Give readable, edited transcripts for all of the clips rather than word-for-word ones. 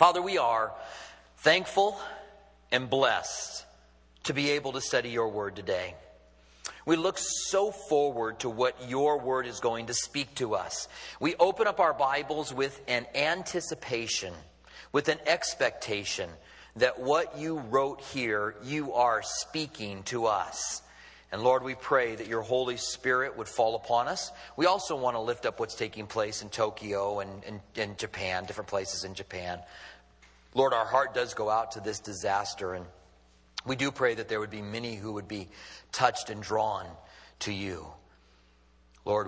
Father, we are thankful and blessed to be able to study your word today. We look so forward to what your word is going to speak to us. We open up our Bibles with an anticipation, with an expectation that what you wrote here, you are speaking to us. And Lord, we pray that your Holy Spirit would fall upon us. We also want to lift up what's taking place in Tokyo and Japan, different places in Japan. Lord, our heart does go out to this disaster, and we do pray that there would be many who would be touched and drawn to you. Lord,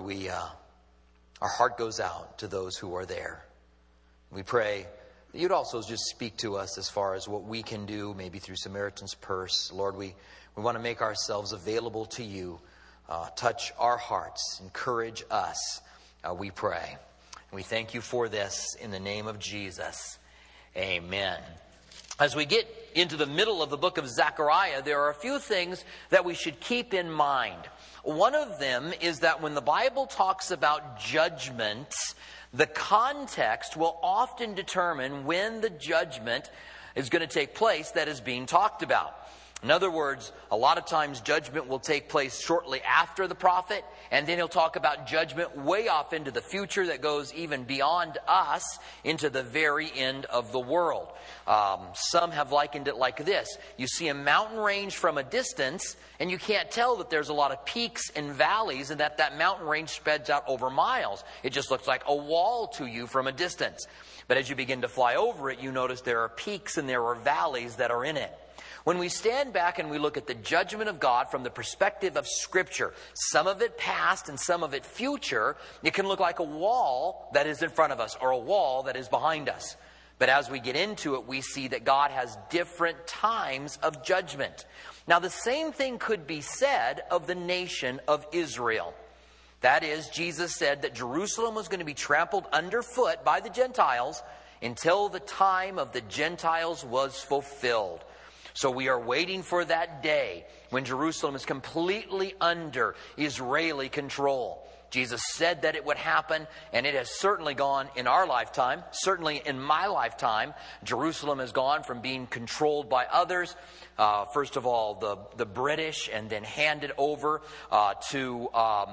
our heart goes out to those who are there. We pray that you'd also just speak to us as far as what we can do, maybe through Samaritan's Purse. Lord, we want to make ourselves available to you. Touch our hearts, encourage us, we pray. And we thank you for this in the name of Jesus. Amen. As we get into the middle of the book of Zechariah, there are a few things that we should keep in mind. One of them is that when the Bible talks about judgment, the context will often determine when the judgment is going to take place that is being talked about. In other words, a lot of times judgment will take place shortly after the prophet, and then he'll talk about judgment way off into the future that goes even beyond us into the very end of the world. Some have likened it like this. You see a mountain range from a distance, and you can't tell that there's a lot of peaks and valleys, and that mountain range spreads out over miles. It just looks like a wall to you from a distance. But as you begin to fly over it, you notice there are peaks and there are valleys that are in it. When we stand back and we look at the judgment of God from the perspective of Scripture, some of it past and some of it future, it can look like a wall that is in front of us or a wall that is behind us. But as we get into it, we see that God has different times of judgment. Now, the same thing could be said of the nation of Israel. That is, Jesus said that Jerusalem was going to be trampled underfoot by the Gentiles until the time of the Gentiles was fulfilled. So we are waiting for that day when Jerusalem is completely under Israeli control. Jesus said that it would happen, and it has certainly gone in our lifetime. Certainly in my lifetime, Jerusalem has gone from being controlled by others, first of all the British, and then handed over to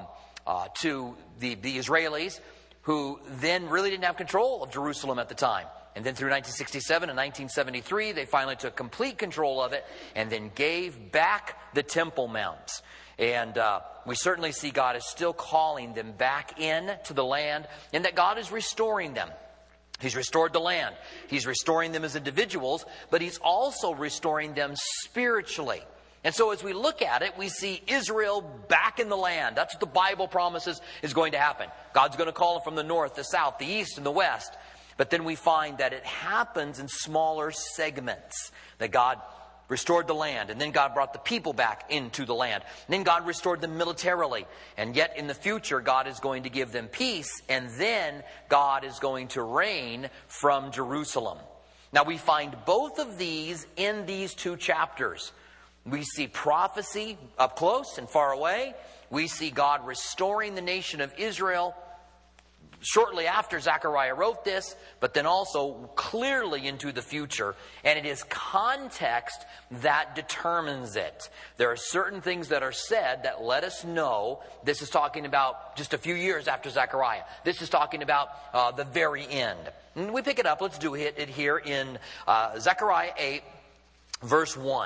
the Israelis, who then really didn't have control of Jerusalem at the time. And then through 1967 and 1973, they finally took complete control of it and then gave back the Temple Mount. And we certainly see God is still calling them back in to the land, and that God is restoring them. He's restored the land. He's restoring them as individuals, but He's also restoring them spiritually. And so as we look at it, we see Israel back in the land. That's what the Bible promises is going to happen. God's going to call them from the north, the south, the east, and the west. But then we find that it happens in smaller segments. That God restored the land, and then God brought the people back into the land. And then God restored them militarily. And yet in the future, God is going to give them peace, and then God is going to reign from Jerusalem. Now we find both of these in these two chapters. We see prophecy up close and far away. We see God restoring the nation of Israel shortly after Zechariah wrote this, but then also clearly into the future. And it is context that determines it. There are certain things that are said that let us know this is talking about just a few years after Zechariah. This is talking about the very end. And we pick it up. Let's do it here in Zechariah 8, verse 1.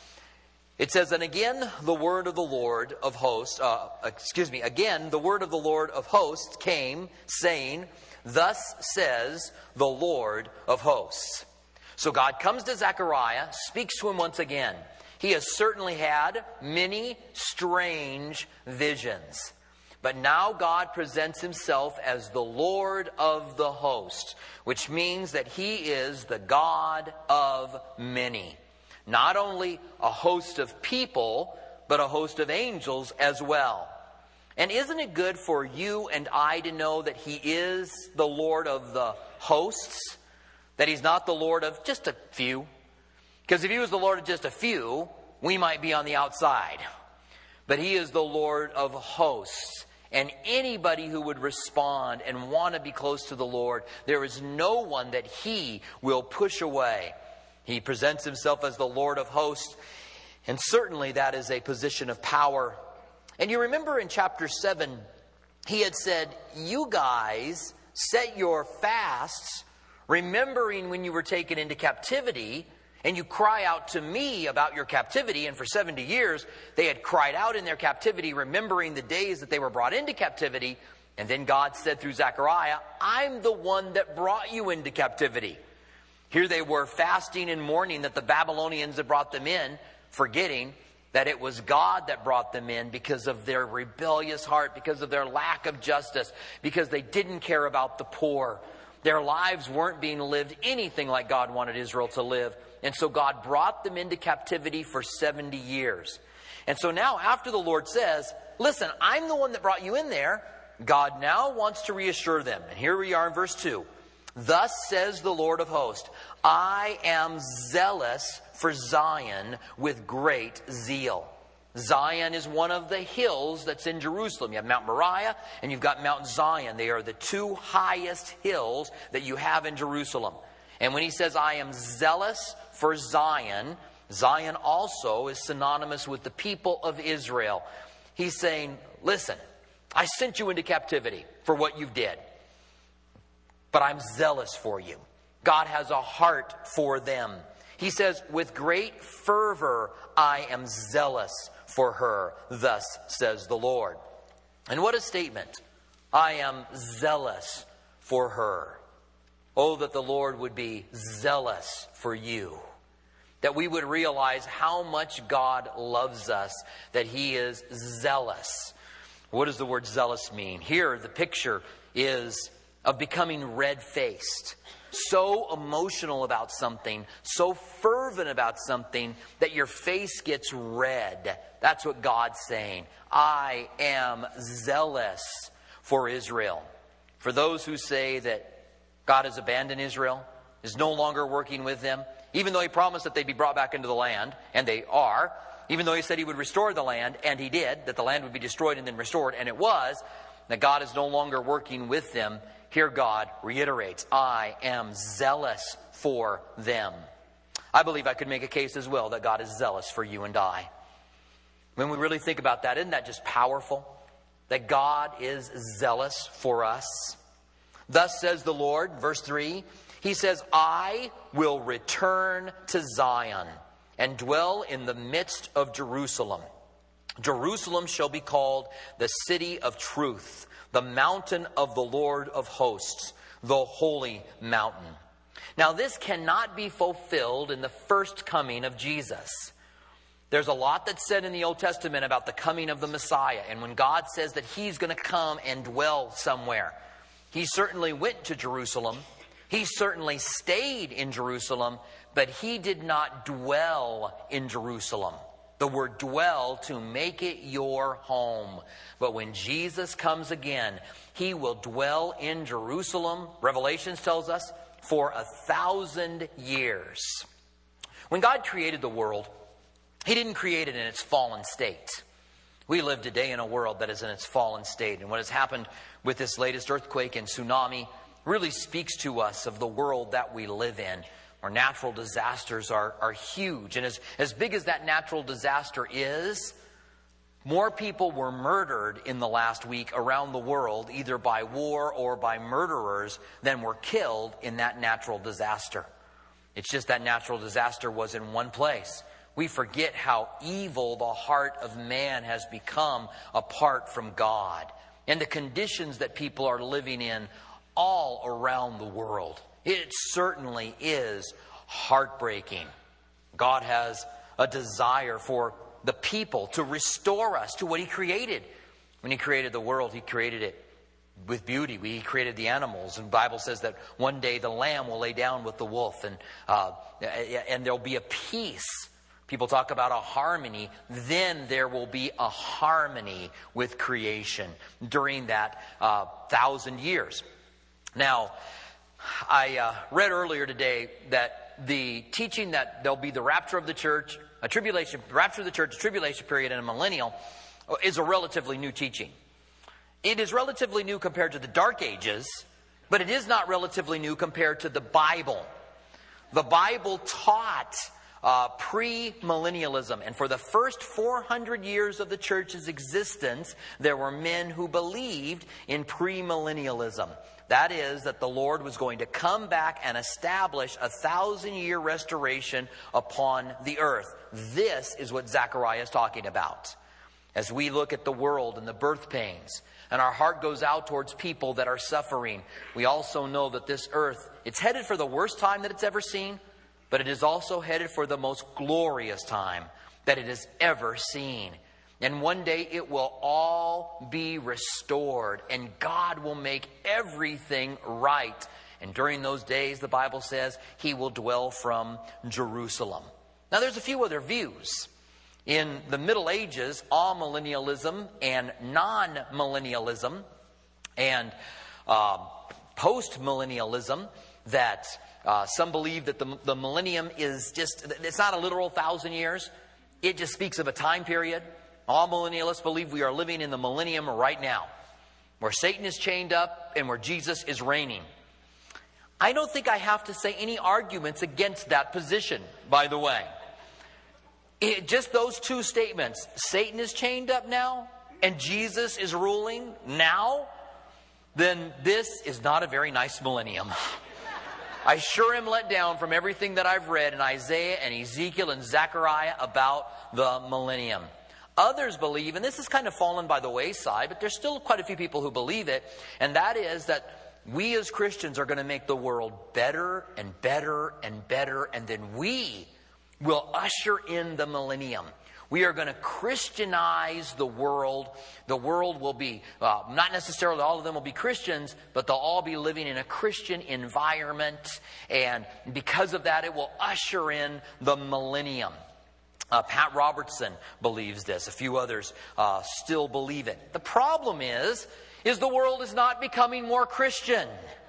It says, and again, the word of the Lord of hosts, again, the word of the Lord of hosts came, saying, thus says the Lord of hosts. So God comes to Zechariah, speaks to him once again. He has certainly had many strange visions. But now God presents himself as the Lord of the hosts, which means that he is the God of many. Not only a host of people, but a host of angels as well. And isn't it good for you and I to know that he is the Lord of the hosts? That he's not the Lord of just a few? Because if he was the Lord of just a few, we might be on the outside. But he is the Lord of hosts. and anybody who would respond and want to be close to the Lord, there is no one that he will push away. He presents himself as the Lord of hosts, and certainly that is a position of power. And you remember in chapter 7, he had said, you guys set your fasts, remembering when you were taken into captivity, and you cry out to me about your captivity. And for 70 years, they had cried out in their captivity, remembering the days that they were brought into captivity. And then God said through Zechariah, I'm the one that brought you into captivity. Here they were fasting and mourning that the Babylonians had brought them in, forgetting that it was God that brought them in because of their rebellious heart, because of their lack of justice, because they didn't care about the poor. Their lives weren't being lived anything like God wanted Israel to live. And so God brought them into captivity for 70 years. And so now after the Lord says, listen, I'm the one that brought you in there, God now wants to reassure them. And here we are in verse 2. Thus says the Lord of hosts, I am zealous for Zion with great zeal. Zion is one of the hills that's in Jerusalem. You have Mount Moriah and you've got Mount Zion. They are the two highest hills that you have in Jerusalem. And when he says, I am zealous for Zion, Zion also is synonymous with the people of Israel. He's saying, listen, I sent you into captivity for what you did, but I'm zealous for you. God has a heart for them. He says, with great fervor, I am zealous for her, thus says the Lord. And what a statement. I am zealous for her. Oh, that the Lord would be zealous for you. That we would realize how much God loves us, that he is zealous. What does the word zealous mean? Here, the picture is of becoming red-faced. So emotional about something, so fervent about something that your face gets red. That's what God's saying. I am zealous for Israel. For those who say that God has abandoned Israel, is no longer working with them, even though he promised that they'd be brought back into the land, and they are, even though he said he would restore the land, and he did, that the land would be destroyed and then restored, and it was, that God is no longer working with them. Here God reiterates, I am zealous for them. I believe I could make a case as well that God is zealous for you and I. When we really think about that, isn't that just powerful? That God is zealous for us. Thus says the Lord, verse 3, he says, I will return to Zion and dwell in the midst of Jerusalem. Jerusalem shall be called the city of truth, the mountain of the Lord of hosts, the holy mountain. Now this cannot be fulfilled in the first coming of Jesus. There's a lot that's said in the Old Testament about the coming of the Messiah. And when God says that he's going to come and dwell somewhere, he certainly went to Jerusalem. He certainly stayed in Jerusalem, but he did not dwell in Jerusalem. The word dwell, to make it your home. But when Jesus comes again, he will dwell in Jerusalem, Revelation tells us, for 1,000 years. When God created the world, he didn't create it in its fallen state. We live today in a world that is in its fallen state. And what has happened with this latest earthquake and tsunami really speaks to us of the world that we live in. Our natural disasters are huge. And as big as that natural disaster is, more people were murdered in the last week around the world, either by war or by murderers, than were killed in that natural disaster. It's just that natural disaster was in one place. We forget how evil the heart of man has become apart from God, and the conditions that people are living in all around the world. It certainly is heartbreaking. God has a desire for the people to restore us to what he created. When he created the world, he created it with beauty. He created the animals. And the Bible says that one day the lamb will lay down with the wolf, and there'll be a peace. People talk about a harmony. Then there will be a harmony with creation during that 1,000 years. Now, I read earlier today that the teaching that there'll be the rapture of the church, a tribulation, rapture of the church, a tribulation period, and a millennial is a relatively new teaching. It is relatively new compared to the Dark Ages, but it is not relatively new compared to the Bible. The Bible taught pre-millennialism. And for the first 400 years of the church's existence, there were men who believed in pre-millennialism. That is, that the Lord was going to come back and establish a 1,000-year restoration upon the earth. This is what Zechariah is talking about. As we look at the world and the birth pains, and our heart goes out towards people that are suffering, we also know that this earth, it's headed for the worst time that it's ever seen, but it is also headed for the most glorious time that it has ever seen. And one day it will all be restored, and God will make everything right. And during those days, the Bible says, He will dwell from Jerusalem. Now there's a few other views. In the Middle Ages, amillennialism and non-millennialism and post-millennialism, that some believe that the millennium is just, it's not a literal 1,000 years. It just speaks of a time period. All millennialists believe we are living in the millennium right now, where Satan is chained up and where Jesus is reigning. I don't think I have to say any arguments against that position, by the way. Just those two statements, Satan is chained up now and Jesus is ruling now, then this is not a very nice millennium. I sure am let down from everything that I've read in Isaiah and Ezekiel and Zechariah about the millennium. Others believe, and this has kind of fallen by the wayside, but there's still quite a few people who believe it, and that is that we as Christians are going to make the world better and better and better, and then we will usher in the millennium. We are going to Christianize the world. The world will be, not necessarily all of them will be Christians, but they'll all be living in a Christian environment. And because of that, it will usher in the millennium. Pat Robertson believes this. A few others still believe it. The problem is the world is not becoming more Christian.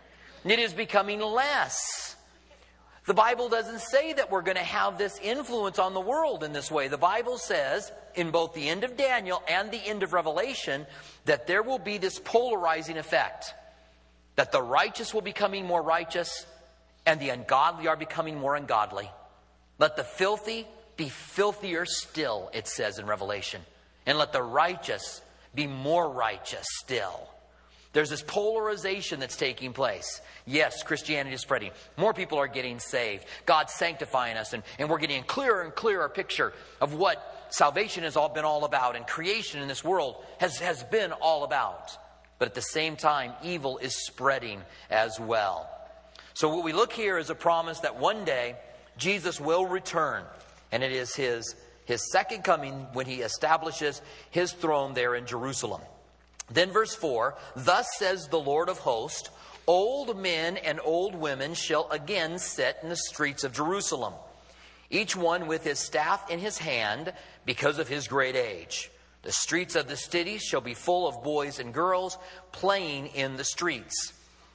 It is becoming less. The Bible doesn't say that we're going to have this influence on the world in this way. The Bible says, in both the end of Daniel and the end of Revelation, that there will be this polarizing effect. That the righteous will be becoming more righteous, and the ungodly are becoming more ungodly. Let the filthy be filthier still, it says in Revelation. And let the righteous be more righteous still. There's this polarization that's taking place. Yes, Christianity is spreading. More people are getting saved. God's sanctifying us. And we're getting a clearer and clearer picture of what salvation has all been all about. And creation in this world has been all about. But at the same time, evil is spreading as well. So what we look here is a promise that one day Jesus will return. And it is his second coming when He establishes His throne there in Jerusalem. Then verse 4, thus says the Lord of hosts, old men and old women shall again sit in the streets of Jerusalem, each one with his staff in his hand because of his great age. The streets of the cities shall be full of boys and girls playing in the streets.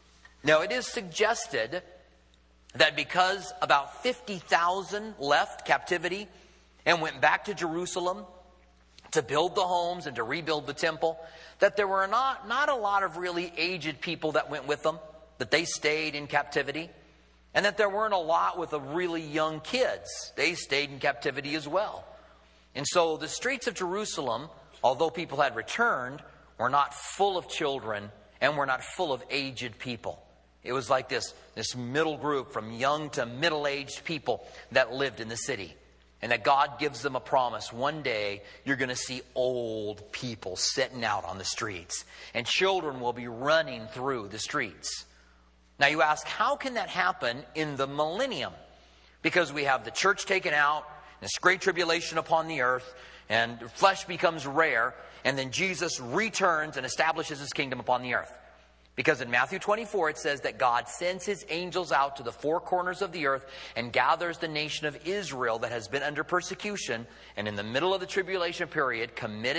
Now it is suggested that because about 50,000 left captivity and went back to Jerusalem to build the homes and to rebuild the temple, that there were not a lot of really aged people that went with them, that they stayed in captivity, and that there weren't a lot with the really young kids. They stayed in captivity as well. And so the streets of Jerusalem, although people had returned, were not full of children and were not full of aged people. It was like this middle group from young to middle-aged people that lived in the city. And that God gives them a promise. One day, you're going to see old people sitting out on the streets. And children will be running through the streets. Now you ask, how can that happen in the millennium? Because we have the church taken out, this great tribulation upon the earth, and flesh becomes rare, and then Jesus returns and establishes His kingdom upon the earth. Because in Matthew 24 it says that God sends His angels out to the four corners of the earth and gathers the nation of Israel that has been under persecution and in the middle of the tribulation period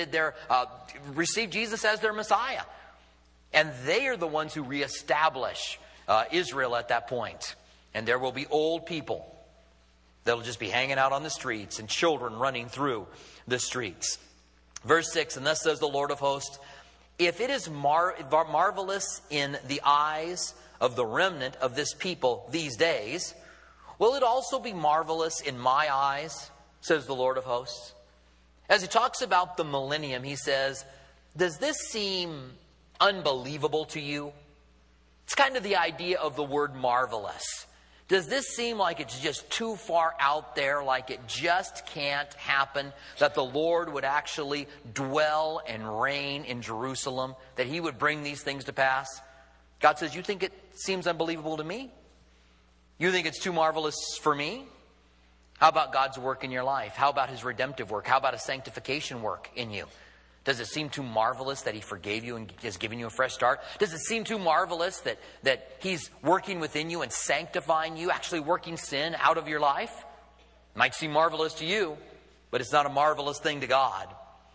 received Jesus as their Messiah. And they are the ones who reestablish Israel at that point. And there will be old people that'll just be hanging out on the streets and children running through the streets. Verse 6, and thus says the Lord of hosts, if it is marvelous in the eyes of the remnant of this people these days, will it also be marvelous in my eyes, says the Lord of hosts? As he talks about the millennium, he says, does this seem unbelievable to you? It's kind of the idea of the word marvelous. Does this seem like it's just too far out there, like it just can't happen, that the Lord would actually dwell and reign in Jerusalem, that he would bring these things to pass? God says, you think it seems unbelievable to me? You think it's too marvelous for me? How about God's work in your life? How about his redemptive work? How about his sanctification work in you? Does it seem too marvelous that he forgave you and has given you a fresh start? Does it seem too marvelous that he's working within you and sanctifying you, actually working sin out of your life? It might seem marvelous to you, but it's not a marvelous thing to God.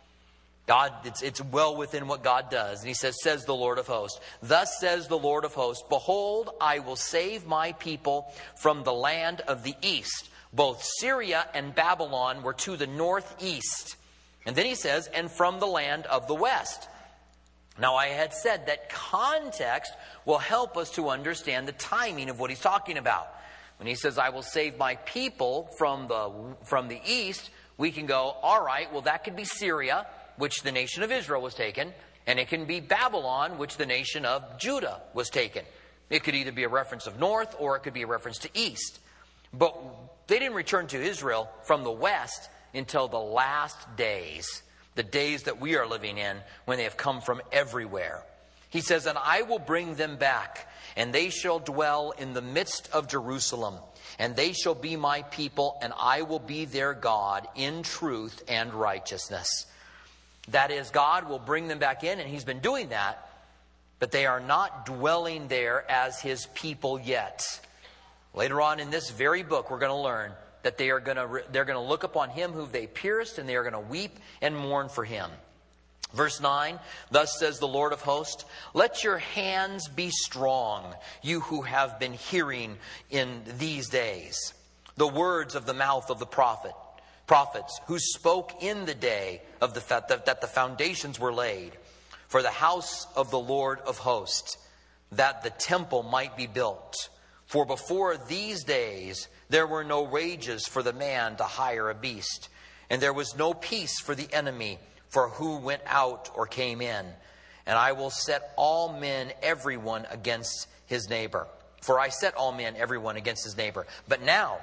God, it's well within what God does. And he says the Lord of hosts, thus says the Lord of hosts, behold, I will save my people from the land of the east. Both Syria and Babylon were to the northeast. And then he says, and from the land of the west. Now I had said that context will help us to understand the timing of what he's talking about. When he says, I will save my people from the east, we can go, all right, well that could be Syria, which the nation of Israel was taken, and it can be Babylon, which the nation of Judah was taken. It could either be a reference of north or it could be a reference to east. But they didn't return to Israel from the west until the last days, the days that we are living in, when they have come from everywhere. He says, and I will bring them back, and they shall dwell in the midst of Jerusalem, and they shall be my people, and I will be their God in truth and righteousness. That is, God will bring them back in, and he's been doing that, but they are not dwelling there as his people yet. Later on in this very book, we're going to learn that they're going to look upon him whom they pierced, and they are going to weep and mourn for him. Verse 9, thus says the Lord of hosts, let your hands be strong, you who have been hearing in these days the words of the mouth of the prophets who spoke in the day of that the foundations were laid for the house of the Lord of hosts, that the temple might be built. For before these days there were no wages for the man to hire a beast, and there was no peace for the enemy for who went out or came in. And I will set all men, everyone, against his neighbor. For I set all men, everyone, against his neighbor. But now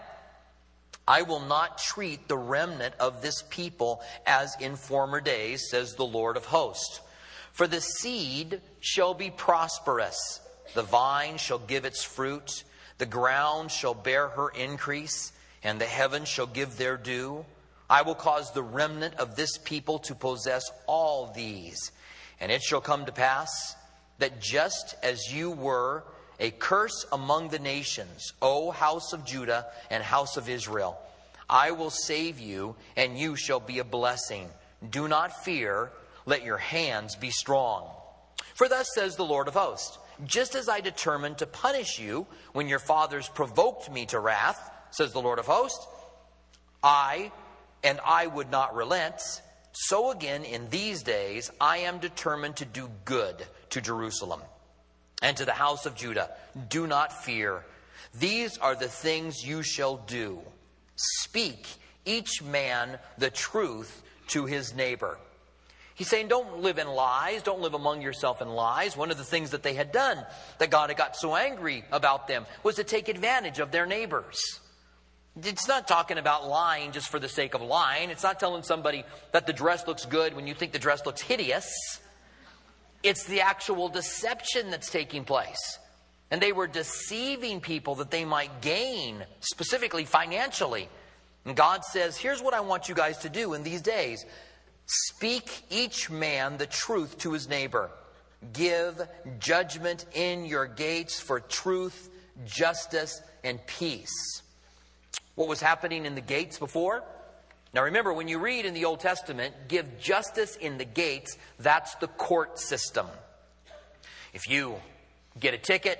I will not treat the remnant of this people as in former days, says the Lord of hosts. For the seed shall be prosperous, the vine shall give its fruit, the ground shall bear her increase, and the heavens shall give their due. I will cause the remnant of this people to possess all these. And it shall come to pass that just as you were a curse among the nations, O house of Judah and house of Israel, I will save you, and you shall be a blessing. Do not fear, let your hands be strong. For thus says the Lord of hosts, just as I determined to punish you when your fathers provoked me to wrath, says the Lord of hosts, I would not relent, so again in these days I am determined to do good to Jerusalem and to the house of Judah. Do not fear. These are the things you shall do. Speak each man the truth to his neighbor. He's saying don't live in lies. Don't live among yourself in lies. One of the things that they had done, that God had got so angry about them, was to take advantage of their neighbors. It's not talking about lying just for the sake of lying. It's not telling somebody that the dress looks good when you think the dress looks hideous. It's the actual deception that's taking place. And they were deceiving people that they might gain, specifically financially. And God says, here's what I want you guys to do in these days. Speak each man the truth to his neighbor. Give judgment in your gates for truth, justice, and peace. What was happening in the gates before? Now remember, when you read in the Old Testament, give justice in the gates, that's the court system. If you get a ticket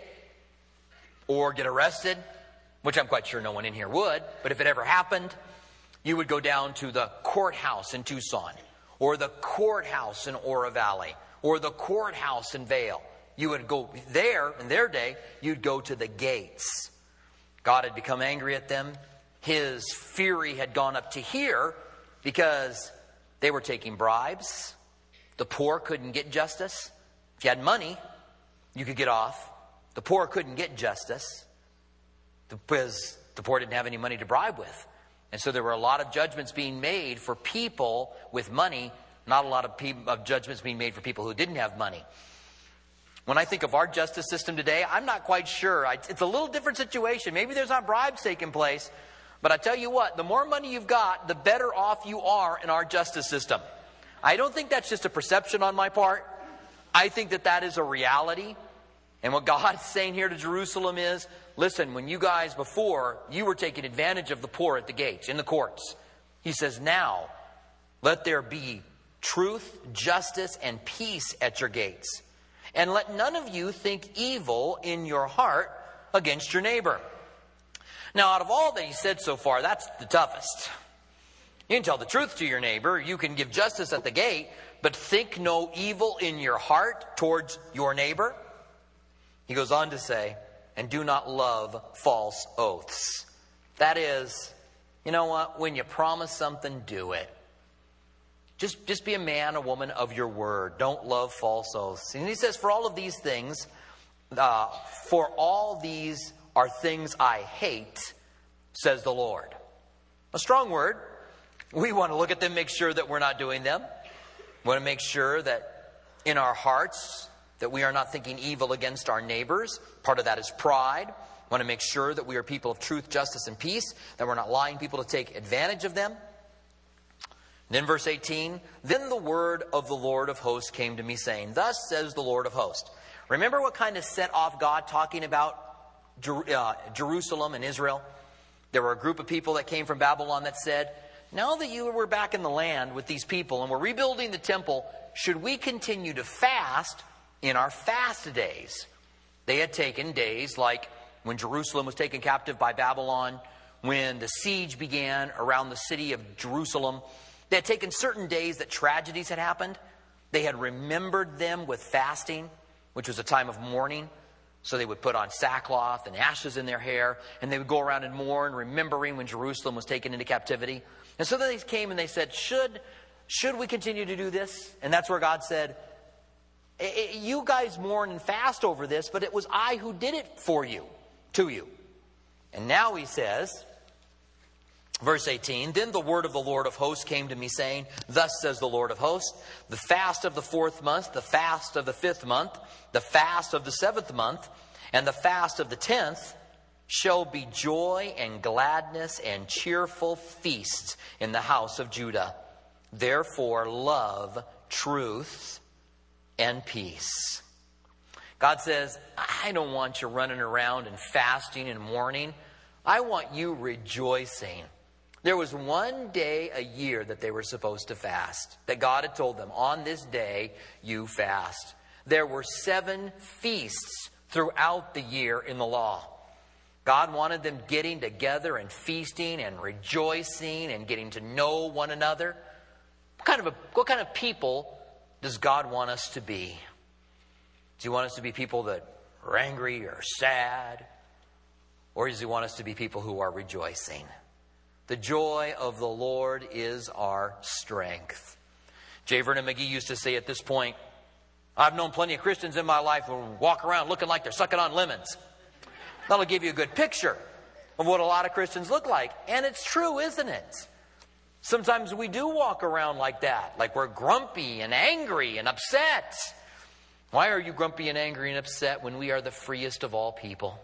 or get arrested, which I'm quite sure no one in here would, but if it ever happened, you would go down to the courthouse in Tucson, or the courthouse in Oro Valley, or the courthouse in Vale. You would go there, in their day, you'd go to the gates. God had become angry at them. His fury had gone up to here because they were taking bribes. The poor couldn't get justice. If you had money, you could get off. The poor couldn't get justice because the poor didn't have any money to bribe with. And so there were a lot of judgments being made for people with money, not a lot of judgments being made for people who didn't have money. When I think of our justice system today, I'm not quite sure. It's a little different situation. Maybe there's not bribes taking place. But I tell you what, the more money you've got, the better off you are in our justice system. I don't think that's just a perception on my part. I think that that is a reality. And what God's saying here to Jerusalem is, listen, when you guys before, you were taking advantage of the poor at the gates, in the courts. He says, now, let there be truth, justice, and peace at your gates. And let none of you think evil in your heart against your neighbor. Now, out of all that he said so far, that's the toughest. You can tell the truth to your neighbor. You can give justice at the gate, but think no evil in your heart towards your neighbor. He goes on to say, and do not love false oaths. That is, you know what? When you promise something, do it. Just be a man, a woman of your word. Don't love false oaths. And he says, for all of these things, for all these are things I hate, says the Lord. A strong word. We want to look at them, make sure that we're not doing them. We want to make sure that in our hearts that we are not thinking evil against our neighbors. Part of that is pride. We want to make sure that we are people of truth, justice, and peace, that we're not allowing people to take advantage of them. Then verse 18, then the word of the Lord of hosts came to me, saying, thus says the Lord of hosts. Remember what kind of set off God talking about Jerusalem and Israel? There were a group of people that came from Babylon that said, now that you were back in the land with these people and we're rebuilding the temple, should we continue to fast in our fast days? They had taken days like when Jerusalem was taken captive by Babylon, when the siege began around the city of Jerusalem. They had taken certain days that tragedies had happened. They had remembered them with fasting, which was a time of mourning. So they would put on sackcloth and ashes in their hair, and they would go around and mourn, remembering when Jerusalem was taken into captivity. And so they came and they said, should we continue to do this? And that's where God said, you guys mourn and fast over this, but it was I who did it for you, to you. And now he says, verse 18, then the word of the Lord of hosts came to me, saying, thus says the Lord of hosts, the fast of the 4th month, the fast of the 5th month, the fast of the 7th month, and the fast of the 10th shall be joy and gladness and cheerful feasts in the house of Judah. Therefore love truth and peace. God says, I don't want you running around and fasting and mourning. I want you rejoicing. There was one day a year that they were supposed to fast, that God had told them, on this day you fast. There were 7 feasts throughout the year in the law. God wanted them getting together and feasting and rejoicing and getting to know one another. What kind of people does God want us to be? Does he want us to be people that are angry or sad? Or does he want us to be people who are rejoicing? The joy of the Lord is our strength. J. Vernon McGee used to say at this point, I've known plenty of Christians in my life who walk around looking like they're sucking on lemons. That'll give you a good picture of what a lot of Christians look like. And it's true, isn't it? Sometimes we do walk around like that, like we're grumpy and angry and upset. Why are you grumpy and angry and upset when we are the freest of all people?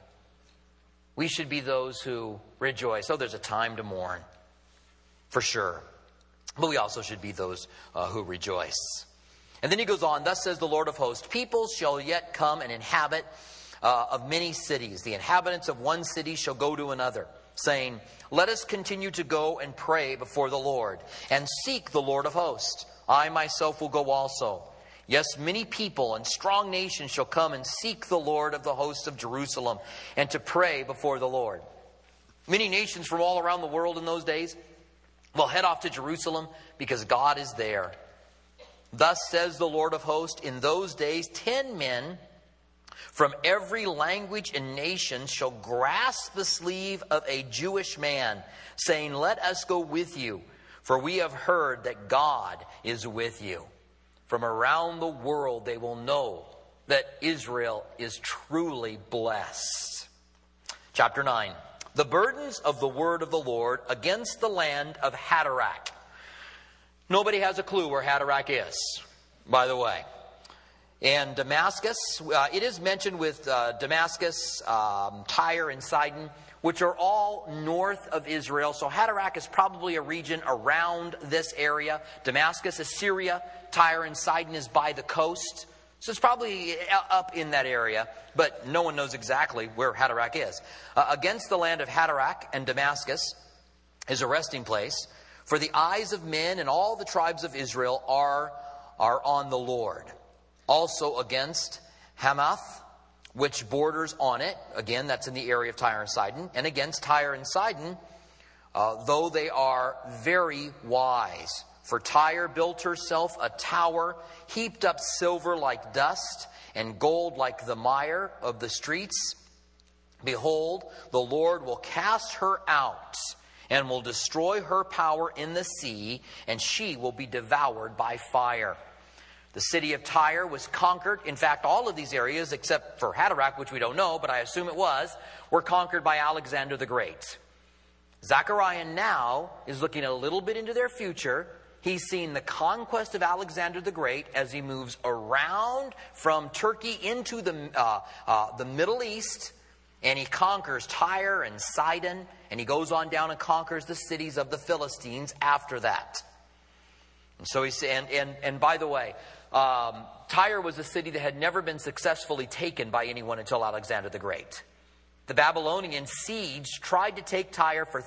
We should be those who rejoice. Oh, there's a time to mourn, for sure. But we also should be those who rejoice. And then he goes on, thus says the Lord of hosts, people shall yet come and inhabit of many cities. The inhabitants of one city shall go to another, saying, let us continue to go and pray before the Lord, and seek the Lord of hosts. I myself will go also. Yes, many people and strong nations shall come and seek the Lord of the hosts of Jerusalem, and to pray before the Lord. Many nations from all around the world in those days will head off to Jerusalem because God is there. Thus says the Lord of hosts, in those days 10 men from every language and nation shall grasp the sleeve of a Jewish man, saying, let us go with you, for we have heard that God is with you. From around the world they will know that Israel is truly blessed. Chapter 9. The burdens of the word of the Lord against the land of Hadrach. Nobody has a clue where Hadrach is, by the way. And Damascus, it is mentioned with Damascus, Tyre, and Sidon, which are all north of Israel. So Hadrach is probably a region around this area. Damascus is Syria. Tyre and Sidon is by the coast. So it's probably up in that area, but no one knows exactly where Hadrach is. Against the land of Hadrach and Damascus is a resting place, for the eyes of men and all the tribes of Israel are on the Lord. Also against Hamath, which borders on it. Again, that's in the area of Tyre and Sidon. And against Tyre and Sidon, though they are very wise. For Tyre built herself a tower, heaped up silver like dust, and gold like the mire of the streets. Behold, the Lord will cast her out, and will destroy her power in the sea, and she will be devoured by fire. The city of Tyre was conquered. In fact, all of these areas, except for Hadrach, which we don't know, but I assume it was, were conquered by Alexander the Great. Zechariah now is looking a little bit into their future. He's seen the conquest of Alexander the Great as he moves around from Turkey into the Middle East, and he conquers Tyre and Sidon, and he goes on down and conquers the cities of the Philistines after that. And so he's and by the way, Tyre was a city that had never been successfully taken by anyone until Alexander the Great. The Babylonian siege tried to take Tyre for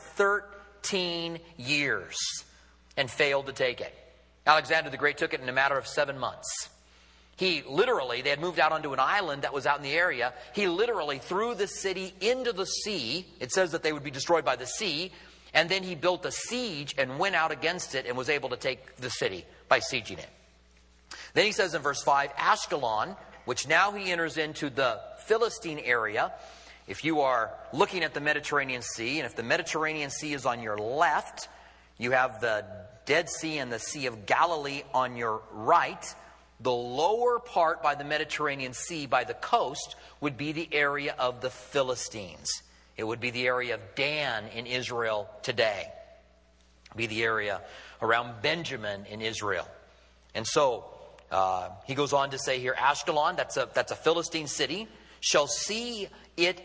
13 years and failed to take it. Alexander the Great took it in a matter of 7 months. They had moved out onto an island that was out in the area. He literally threw the city into the sea. It says that they would be destroyed by the sea. And then he built a siege and went out against it and was able to take the city by sieging it. Then he says in verse 5, Ashkelon, which now he enters into the Philistine area. If you are looking at the Mediterranean Sea, and if the Mediterranean Sea is on your left, you have the Dead Sea and the Sea of Galilee on your right. The lower part by the Mediterranean Sea, by the coast, would be the area of the Philistines. It would be the area of Dan in Israel today. It would be the area around Benjamin in Israel. And so he goes on to say here, Ashkelon, that's a Philistine city, shall see it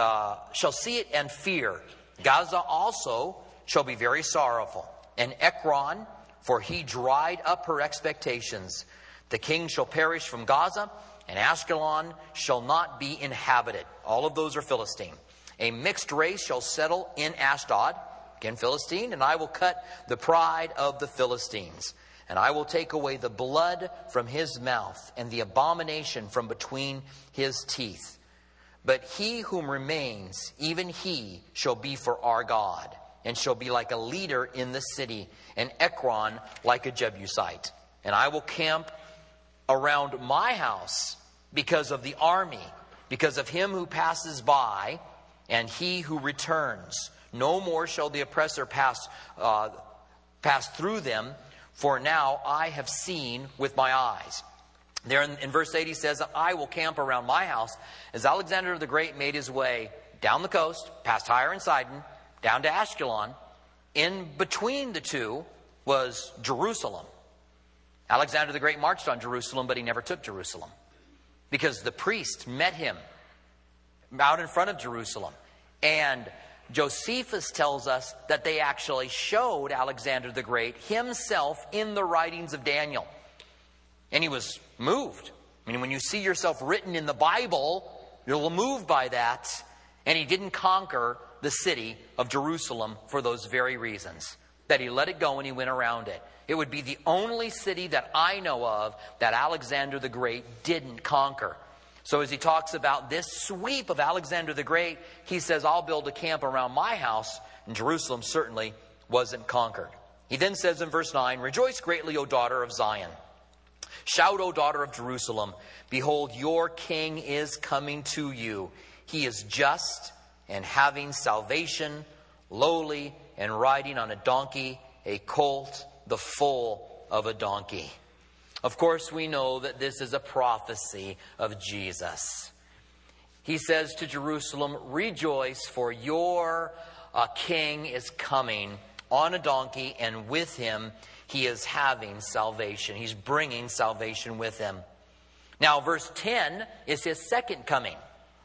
and fear. Gaza also shall be very sorrowful. And Ekron, for he dried up her expectations. The king shall perish from Gaza, and Ashkelon shall not be inhabited. All of those are Philistine. A mixed race shall settle in Ashdod, again Philistine, and I will cut the pride of the Philistines. And I will take away the blood from his mouth, and the abomination from between his teeth. But he whom remains, even he shall be for our God, and shall be like a leader in the city, and Ekron like a Jebusite. And I will camp around my house because of the army, because of him who passes by, and he who returns. No more shall the oppressor pass through them, for now I have seen with my eyes. There in verse 8 he says, I will camp around my house. As Alexander the Great made his way down the coast, past Tyre and Sidon, down to Ashkelon, in between the two was Jerusalem. Alexander the Great marched on Jerusalem, but he never took Jerusalem, because the priest met him out in front of Jerusalem. And Josephus tells us that they actually showed Alexander the Great himself in the writings of Daniel. And he was moved. I mean, when you see yourself written in the Bible, you're moved by that. And he didn't conquer the city of Jerusalem for those very reasons. That he let it go and he went around it. It would be the only city that I know of that Alexander the Great didn't conquer. So as he talks about this sweep of Alexander the Great, he says, I'll build a camp around my house. And Jerusalem certainly wasn't conquered. He then says in verse 9, Rejoice greatly, O daughter of Zion. Shout, O daughter of Jerusalem, behold, your king is coming to you. He is just and having salvation, lowly and riding on a donkey, a colt, the foal of a donkey. Of course, we know that this is a prophecy of Jesus. He says to Jerusalem, rejoice, for your king is coming on a donkey, and with him he is having salvation. He's bringing salvation with him. Now, verse 10 is his second coming.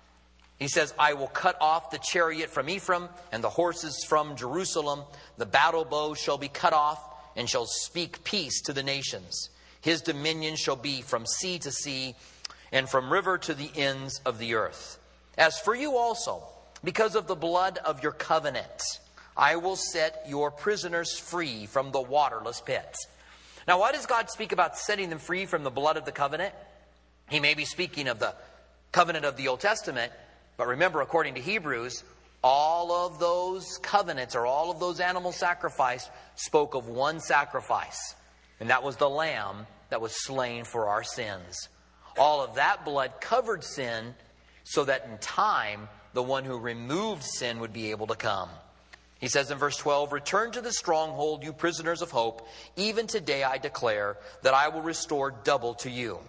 He says, I will cut off the chariot from Ephraim and the horses from Jerusalem. The battle bow shall be cut off and shall speak peace to the nations. His dominion shall be from sea to sea and from river to the ends of the earth. As for you also, because of the blood of your covenant, I will set your prisoners free from the waterless pits. Now, why does God speak about setting them free from the blood of the covenant? He may be speaking of the covenant of the Old Testament, but remember, according to Hebrews, all of those covenants or all of those animals sacrificed spoke of one sacrifice, and that was the lamb that was slain for our sins. All of that blood covered sin so that in time, the one who removed sin would be able to come. He says in verse 12, return to the stronghold, you prisoners of hope. Even today I declare that I will restore double to you.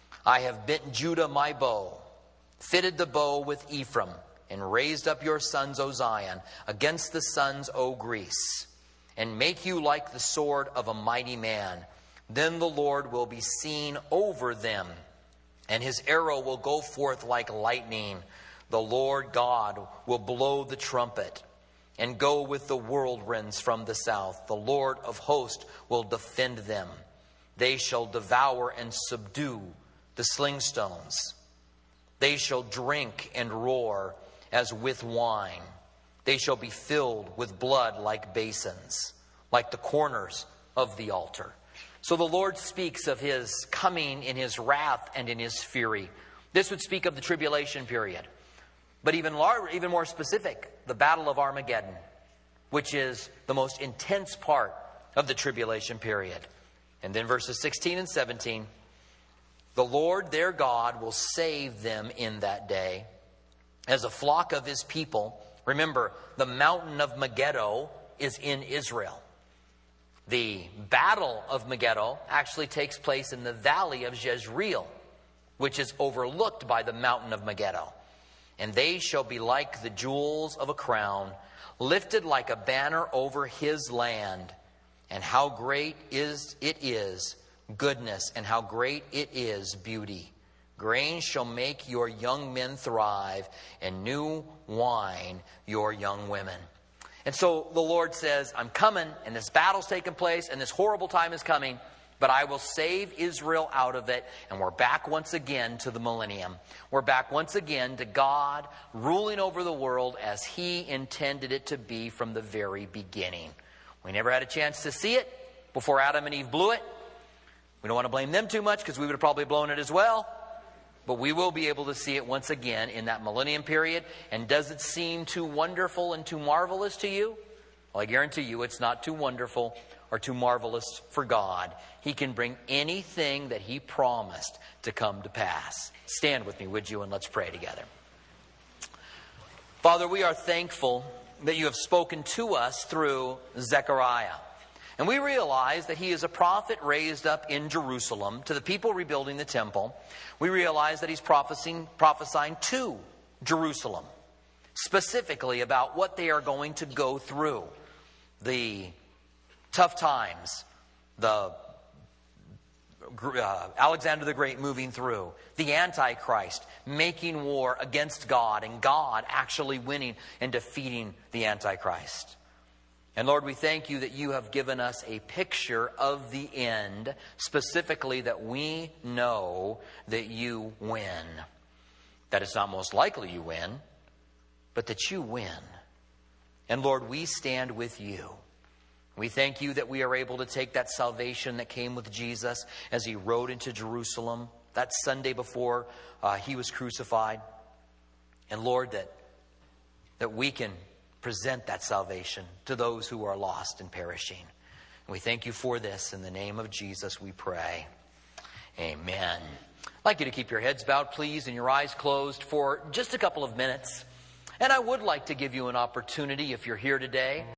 I have bent Judah my bow, fitted the bow with Ephraim, and raised up your sons, O Zion, against the sons, O Greece, and make you like the sword of a mighty man. Then the Lord will be seen over them, and his arrow will go forth like lightning. The Lord God will blow the trumpet and go with the whirlwinds from the south. The Lord of hosts will defend them. They shall devour and subdue the slingstones. They shall drink and roar as with wine. They shall be filled with blood like basins, like the corners of the altar. So the Lord speaks of his coming in his wrath and in his fury. This would speak of the tribulation period. But even more specific, the battle of Armageddon, which is the most intense part of the tribulation period. And then verses 16 and 17, the Lord their God will save them in that day as a flock of his people. Remember, the mountain of Megiddo is in Israel. The battle of Megiddo actually takes place in the valley of Jezreel, which is overlooked by the mountain of Megiddo. And they shall be like the jewels of a crown, lifted like a banner over his land. And how great it is goodness, and how great it is beauty. Grain shall make your young men thrive, and new wine your young women. And so the Lord says, I'm coming, and this battle's taking place, and this horrible time is coming, but I will save Israel out of it. And we're back once again to the millennium. We're back once again to God ruling over the world as he intended it to be from the very beginning. We never had a chance to see it before Adam and Eve blew it. We don't want to blame them too much because we would have probably blown it as well. But we will be able to see it once again in that millennium period. And does it seem too wonderful and too marvelous to you? Well, I guarantee you it's not too wonderful or too marvelous for God. He can bring anything that he promised to come to pass. Stand with me, would you, and let's pray together. Father, we are thankful that you have spoken to us through Zechariah. And we realize that he is a prophet raised up in Jerusalem to the people rebuilding the temple. We realize that he's prophesying to Jerusalem, specifically about what they are going to go through. The tough times, the Alexander the Great moving through, the Antichrist making war against God, and God actually winning and defeating the Antichrist. And Lord, we thank you that you have given us a picture of the end, specifically that we know that you win. That it's not most likely you win, but that you win. And Lord, we stand with you. We thank you that we are able to take that salvation that came with Jesus as he rode into Jerusalem that Sunday before he was crucified. And Lord, that we can present that salvation to those who are lost and perishing. And we thank you for this. In the name of Jesus we pray. Amen. I'd like you to keep your heads bowed, please, and your eyes closed for just a couple of minutes. And I would like to give you an opportunity, if you're here today,